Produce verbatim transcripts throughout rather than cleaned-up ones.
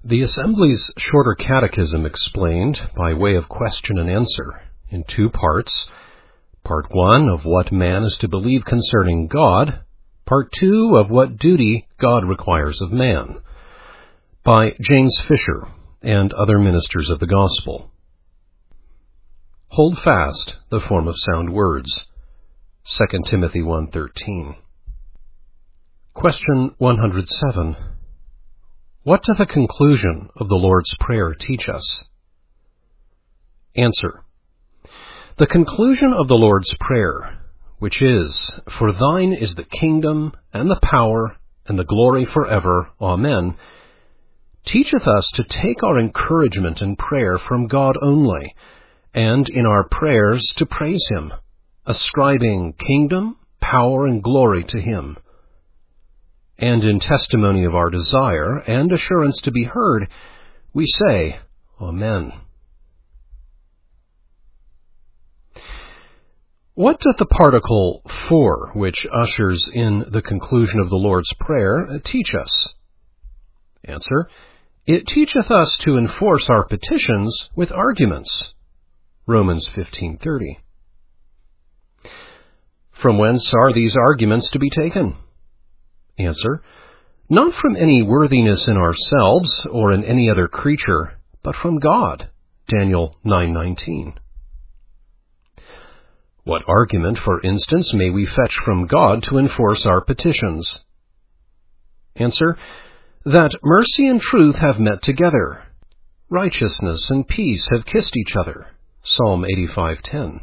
The Assembly's Shorter Catechism explained, by way of question and answer, in two parts. Part one of what man is to believe concerning God. Part two of what duty God requires of man. By James Fisher and other ministers of the Gospel. Hold fast the form of sound words. Second Timothy one thirteen. Question one hundred seven. What doth the conclusion of the Lord's Prayer teach us? Answer. The conclusion of the Lord's Prayer, which is, For thine is the kingdom, and the power, and the glory forever. Amen, teacheth us to take our encouragement in prayer from God only, and in our prayers to praise Him, ascribing kingdom, power, and glory to Him. And in testimony of our desire and assurance to be heard, we say, Amen. What doth the particle for, which ushers in the conclusion of the Lord's Prayer, teach us? Answer. It teacheth us to enforce our petitions with arguments. Romans fifteen thirty. From whence are these arguments to be taken? Answer. Not from any worthiness in ourselves or in any other creature, but from God. Daniel nine nineteen. What argument, for instance, may we fetch from God to enforce our petitions? Answer. That mercy and truth have met together. Righteousness and peace have kissed each other. Psalm eighty-five ten.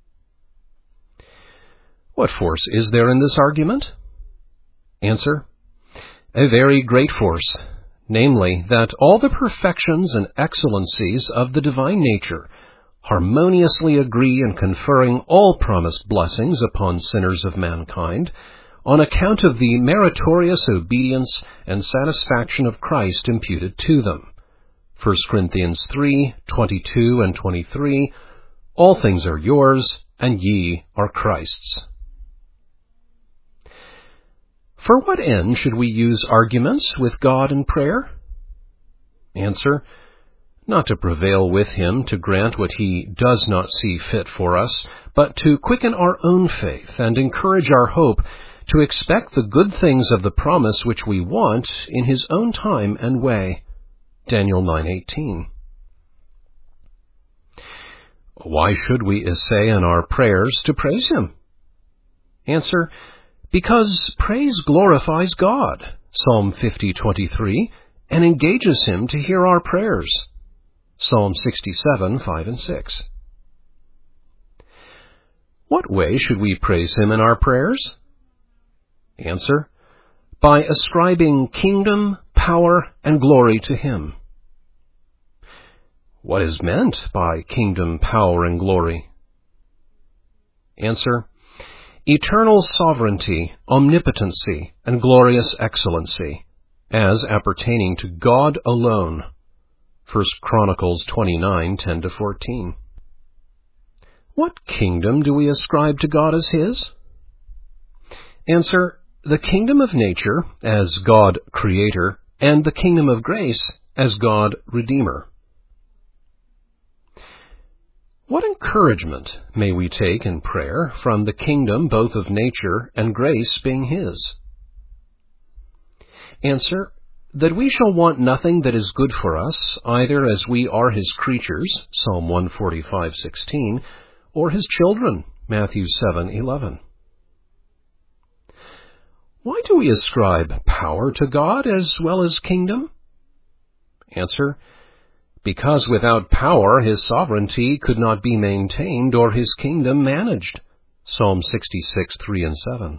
What force is there in this argument? Answer. A very great force, namely, that all the perfections and excellencies of the divine nature harmoniously agree in conferring all promised blessings upon sinners of mankind, on account of the meritorious obedience and satisfaction of Christ imputed to them. First Corinthians three twenty-two and twenty-three, All things are yours, and ye are Christ's. For what end should we use arguments with God in prayer? Answer. Not to prevail with Him to grant what He does not see fit for us, but to quicken our own faith and encourage our hope to expect the good things of the promise which we want in His own time and way. Daniel nine eighteen. Why should we essay in our prayers to praise Him? Answer. Because praise glorifies God, Psalm fifty twenty-three, and engages Him to hear our prayers, Psalm sixty-seven five and six. What way should we praise Him in our prayers? Answer. By ascribing kingdom, power, and glory to Him. What is meant by kingdom, power, and glory? Answer. Eternal sovereignty, omnipotency, and glorious excellency, as appertaining to God alone. First Chronicles twenty-nine ten to fourteen. What kingdom do we ascribe to God as His? Answer. The kingdom of nature, as God Creator, and the kingdom of grace, as God Redeemer. What encouragement may we take in prayer from the kingdom both of nature and grace being His? Answer. That we shall want nothing that is good for us, either as we are His creatures, Psalm one forty-five sixteen, or His children, Matthew seven eleven. Why do we ascribe power to God as well as kingdom? Answer. Because without power His sovereignty could not be maintained or His kingdom managed. Psalm sixty-six three and seven.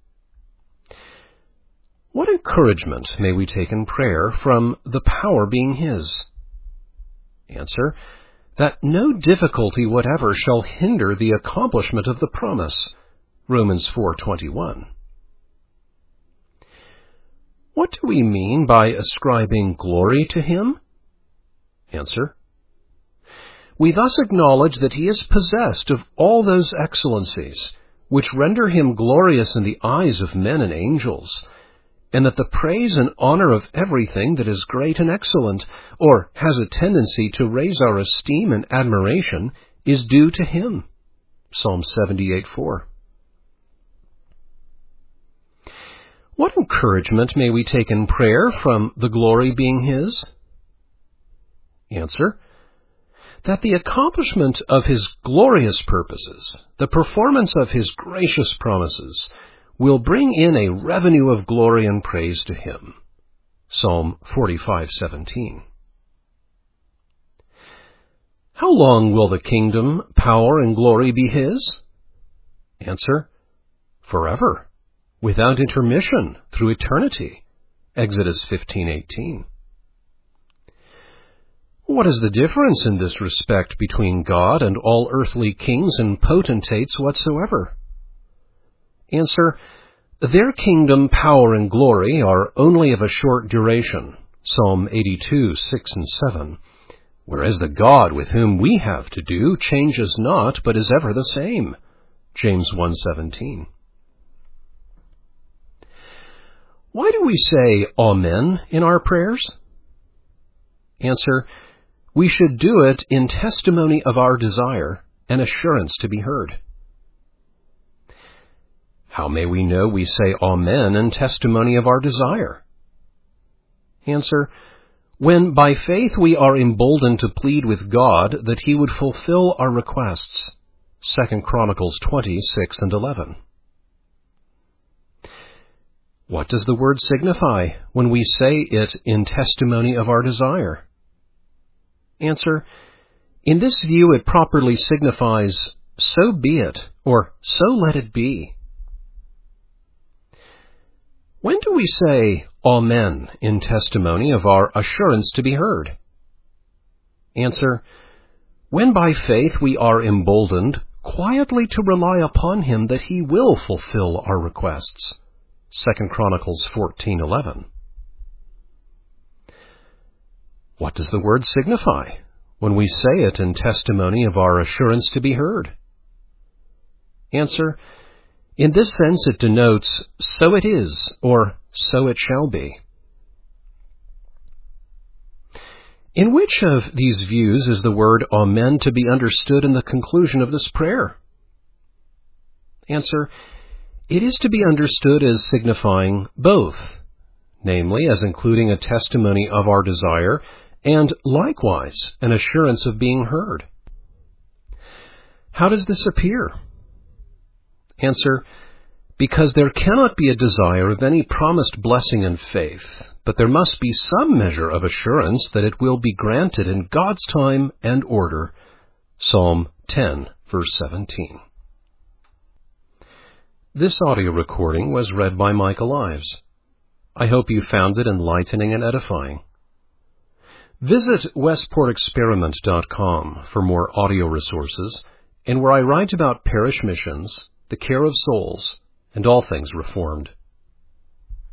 What encouragement may we take in prayer from the power being His? Answer. That no difficulty whatever shall hinder the accomplishment of the promise. Romans four twenty-one. What do we mean by ascribing glory to Him? Answer. We thus acknowledge that He is possessed of all those excellencies which render Him glorious in the eyes of men and angels, and that the praise and honor of everything that is great and excellent, or has a tendency to raise our esteem and admiration, is due to Him. Psalm seventy-eight four. What encouragement may we take in prayer from the glory being His? Answer: that the accomplishment of His glorious purposes, the performance of His gracious promises, will bring in a revenue of glory and praise to Him. Psalm forty-five seventeen. How long will the kingdom, power, and glory be His? Answer: forever, without intermission, through eternity. Exodus fifteen eighteen. What is the difference in this respect between God and all earthly kings and potentates whatsoever? Answer: their kingdom, power, and glory are only of a short duration. Psalm eighty-two six and seven. Whereas the God with whom we have to do changes not, but is ever the same. James one seventeen. Why do we say Amen in our prayers? Answer: we should do it in testimony of our desire and assurance to be heard. How may we know we say Amen in testimony of our desire? Answer: when by faith we are emboldened to plead with God that He would fulfill our requests. Second Chronicles twenty six and eleven. What does the word signify when we say it in testimony of our desire? Answer: in this view it properly signifies, so be it, or so let it be. When do we say Amen in testimony of our assurance to be heard? Answer: when by faith we are emboldened quietly to rely upon Him that He will fulfill our requests. Second Chronicles fourteen eleven. What does the word signify when we say it in testimony of our assurance to be heard? Answer: in this sense it denotes, so it is, or so it shall be. In which of these views is the word Amen to be understood in the conclusion of this prayer? Answer: it is to be understood as signifying both, namely as including a testimony of our desire and likewise an assurance of being heard. How does this appear? Answer: because there cannot be a desire of any promised blessing and faith, but there must be some measure of assurance that it will be granted in God's time and order. Psalm ten, verse seventeen. This audio recording was read by Michael Ives. I hope you found it enlightening and edifying. Visit westport experiment dot com for more audio resources, and where I write about parish missions, the care of souls, and all things Reformed.